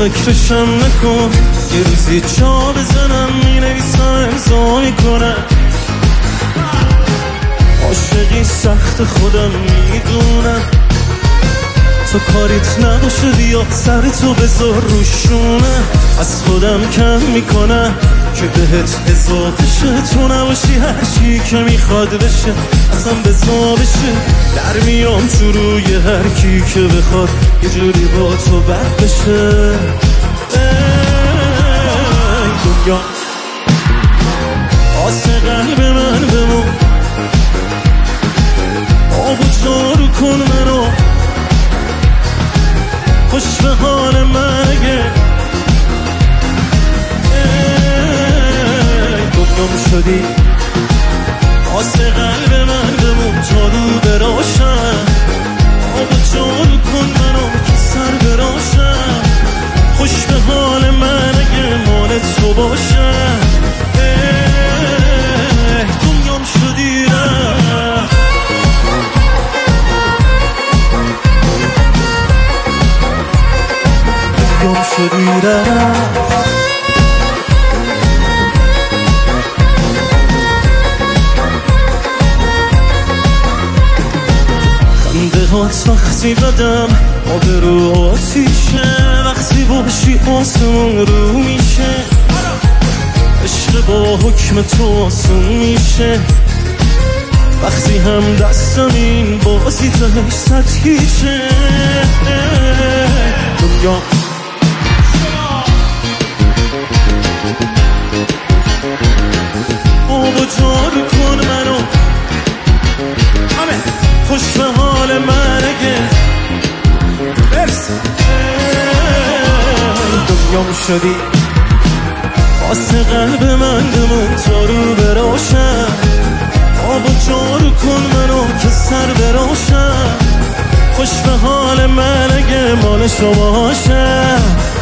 فکرشم نکن، یه روزی جا بزنم مینویسم امضا میکنم. عاشقی سخت خودم میدونم، تو کاریت نباشه بیا سرتو بذار روشونم. از خودم کم میکنم که بهت اضافه شه، تو نباشی هرچی که میخواد بشه ازم بزا بشه. در میام تو روی هر کی که بخواد یه جوری با تو بد بشه. دنیا آسه قلب من بمون، آبو جارو کن منو، خوش به حال من اگه دنیام شدی. آسه قلب من بمون تا رو براشم، آبو جارو کن منو که سر براشم. خوش به حال من اگه مال تو باشم. دنیام شدی دنیام شدی خنده هات وقتی بدم آبرو آتیشه، وقتی باشی آسمون رو میشه. عشق با حکم تو آسون میشه، وقتی هم دستم این بازی تهش سطحیشه. دنیا آب و جارو کن منو، خوش به حال من اگه دنیام شدی. واسه قلب من بمون تا رو براشم، آب و جارو کن منو که سر براشم. خوش به حال من اگه مال شما باشم.